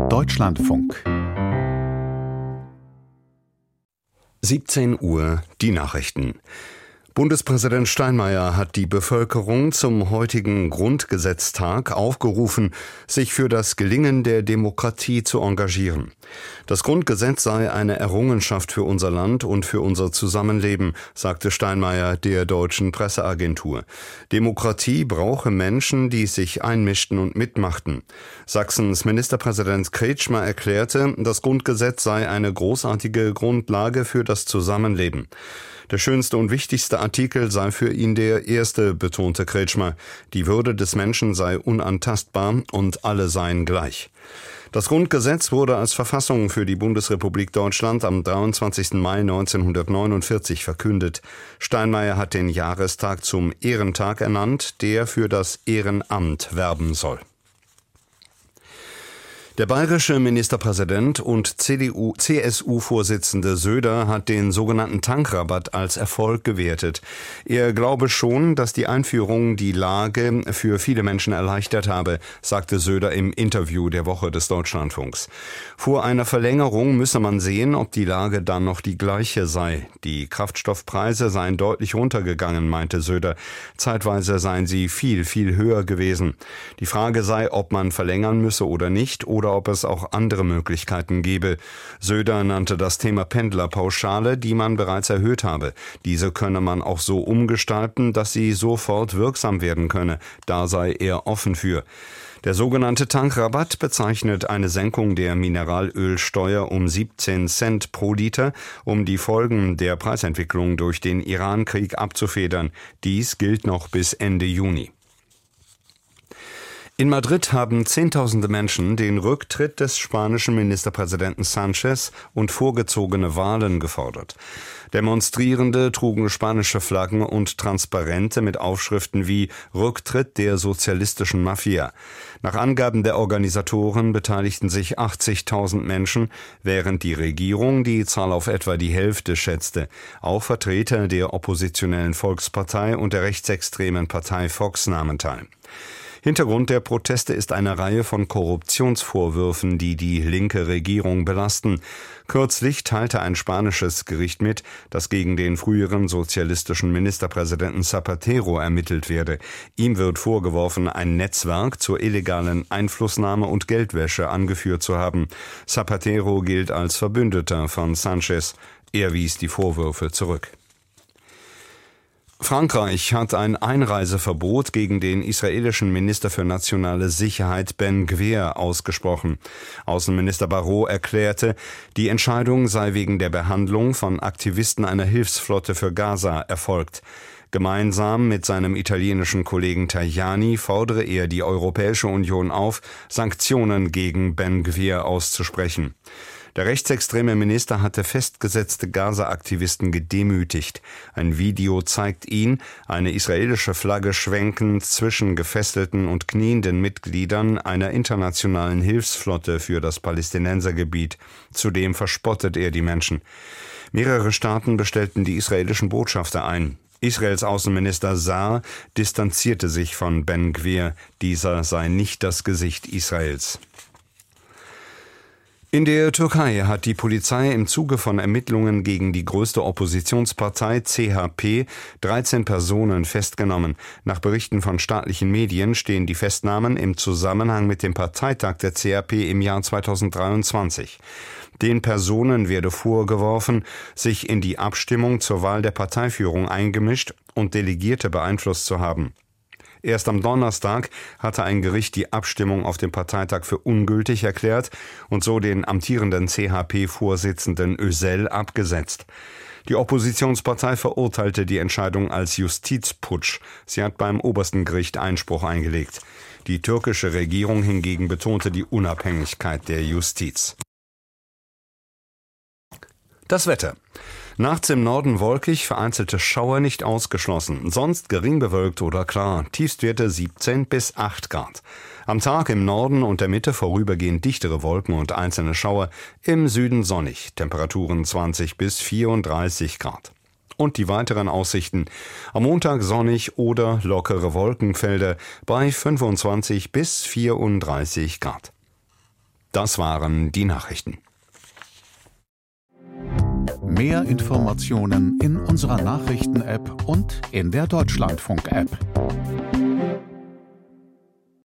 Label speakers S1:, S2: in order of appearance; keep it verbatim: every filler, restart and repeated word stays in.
S1: Deutschlandfunk. siebzehn Uhr, die Nachrichten. Bundespräsident Steinmeier hat die Bevölkerung zum heutigen Grundgesetztag aufgerufen, sich für das Gelingen der Demokratie zu engagieren. Das Grundgesetz sei eine Errungenschaft für unser Land und für unser Zusammenleben, sagte Steinmeier der Deutschen Presseagentur. Demokratie brauche Menschen, die sich einmischten und mitmachten. Sachsens Ministerpräsident Kretschmer erklärte, das Grundgesetz sei eine großartige Grundlage für das Zusammenleben. Der schönste und wichtigste Artikel sei für ihn der erste, betonte Kretschmer. Die Würde des Menschen sei unantastbar und alle seien gleich. Das Grundgesetz wurde als Verfassung für die Bundesrepublik Deutschland am dreiundzwanzigsten Mai neunzehnhundertneunundvierzig verkündet. Steinmeier hat den Jahrestag zum Ehrentag ernannt, der für das Ehrenamt werben soll. Der bayerische Ministerpräsident und C D U C S U-Vorsitzende Söder hat den sogenannten Tankrabatt als Erfolg gewertet. Er glaube schon, dass die Einführung die Lage für viele Menschen erleichtert habe, sagte Söder im Interview der Woche des Deutschlandfunks. Vor einer Verlängerung müsse man sehen, ob die Lage dann noch die gleiche sei. Die Kraftstoffpreise seien deutlich runtergegangen, meinte Söder. Zeitweise seien sie viel, viel höher gewesen. Die Frage sei, ob man verlängern müsse oder nicht, oder ob es auch andere Möglichkeiten gebe. Söder nannte das Thema Pendlerpauschale, die man bereits erhöht habe. Diese könne man auch so umgestalten, dass sie sofort wirksam werden könne. Da sei er offen für. Der sogenannte Tankrabatt bezeichnet eine Senkung der Mineralölsteuer um siebzehn Cent pro Liter, um die Folgen der Preisentwicklung durch den Irankrieg abzufedern. Dies gilt noch bis Ende Juni. In Madrid haben Zehntausende Menschen den Rücktritt des spanischen Ministerpräsidenten Sánchez und vorgezogene Wahlen gefordert. Demonstrierende trugen spanische Flaggen und Transparente mit Aufschriften wie Rücktritt der sozialistischen Mafia. Nach Angaben der Organisatoren beteiligten sich achtzigtausend Menschen, während die Regierung die Zahl auf etwa die Hälfte schätzte. Auch Vertreter der oppositionellen Volkspartei und der rechtsextremen Partei Vox nahmen teil. Hintergrund der Proteste ist eine Reihe von Korruptionsvorwürfen, die die linke Regierung belasten. Kürzlich teilte ein spanisches Gericht mit, dass gegen den früheren sozialistischen Ministerpräsidenten Zapatero ermittelt werde. Ihm wird vorgeworfen, ein Netzwerk zur illegalen Einflussnahme und Geldwäsche angeführt zu haben. Zapatero gilt als Verbündeter von Sánchez. Er wies die Vorwürfe zurück. Frankreich hat ein Einreiseverbot gegen den israelischen Minister für nationale Sicherheit Ben Gvir ausgesprochen. Außenminister Barrot erklärte, die Entscheidung sei wegen der Behandlung von Aktivisten einer Hilfsflotte für Gaza erfolgt. Gemeinsam mit seinem italienischen Kollegen Tajani fordere er die Europäische Union auf, Sanktionen gegen Ben Gvir auszusprechen. Der rechtsextreme Minister hatte festgesetzte Gaza-Aktivisten gedemütigt. Ein Video zeigt ihn, eine israelische Flagge schwenkend zwischen gefesselten und knienden Mitgliedern einer internationalen Hilfsflotte für das Palästinensergebiet. Zudem verspottet er die Menschen. Mehrere Staaten bestellten die israelischen Botschafter ein. Israels Außenminister Saar distanzierte sich von Ben Gvir. Dieser sei nicht das Gesicht Israels. In der Türkei hat die Polizei im Zuge von Ermittlungen gegen die größte Oppositionspartei C H P dreizehn Personen festgenommen. Nach Berichten von staatlichen Medien stehen die Festnahmen im Zusammenhang mit dem Parteitag der C H P im Jahr zweitausenddreiundzwanzig. Den Personen werde vorgeworfen, sich in die Abstimmung zur Wahl der Parteiführung eingemischt und Delegierte beeinflusst zu haben. Erst am Donnerstag hatte ein Gericht die Abstimmung auf dem Parteitag für ungültig erklärt und so den amtierenden C H P-Vorsitzenden Özel abgesetzt. Die Oppositionspartei verurteilte die Entscheidung als Justizputsch. Sie hat beim obersten Gericht Einspruch eingelegt. Die türkische Regierung hingegen betonte die Unabhängigkeit der Justiz. Das Wetter. Nachts im Norden wolkig, vereinzelte Schauer nicht ausgeschlossen. Sonst gering bewölkt oder klar. Tiefstwerte siebzehn bis acht Grad. Am Tag im Norden und der Mitte vorübergehend dichtere Wolken und einzelne Schauer. Im Süden sonnig. Temperaturen zwanzig bis vierunddreißig Grad. Und die weiteren Aussichten. Am Montag sonnig oder lockere Wolkenfelder bei fünfundzwanzig bis vierunddreißig Grad. Das waren die Nachrichten.
S2: Mehr Informationen in unserer Nachrichten-App und in der Deutschlandfunk-App.